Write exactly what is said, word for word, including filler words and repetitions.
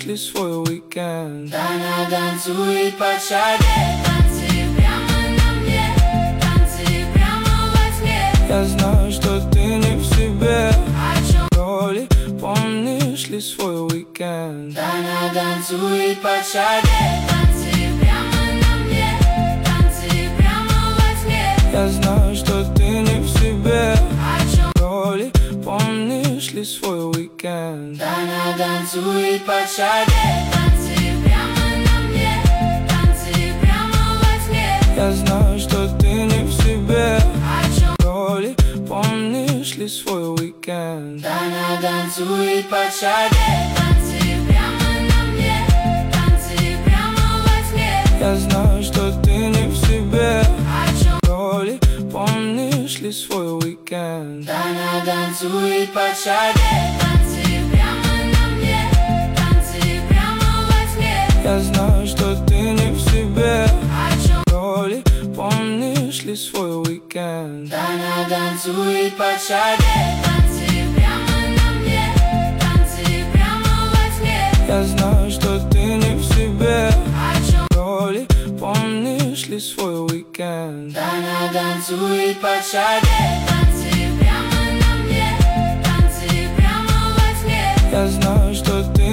ли свой уикенд? Она танцует под шаге, танцы прямо на мне, танцы прямо во тьме. Я знаю, что ты не в себе. О чем Роли, помнишь ли свой уикенд? она танцует под шаге, танцы прямо на мне, танцы прямо во тьме. Я знаю, что ты не в себе. О чем Роли, помнишь ли свой уикенд? она танцует под шаге, танцы прямо на мне, танцы прямо во тьме. Я знаю, что ты не в себе. О чем Роли, помнишь ли свой уикенд? она танцует под шаге, танцы прямо на мне, танцы прямо во тьме. Я знаю, что ты не в себе. О чем Роли, помнишь ли свой уикенд? она танцует под шаге, танцы прямо на мне, танцы прямо во тьме. Я знаю, что ты не в себе. О чем Роли, помнишь ли свой уикенд? она танцует под шаге, танцы прямо на мне, танцы прямо во тьме. Я знаю, что ты не в себе. О чем Роли, помнишь ли свой уикенд? она танцует под шаге, танцы прямо на мне, танцы прямо во тьме. Я знаю,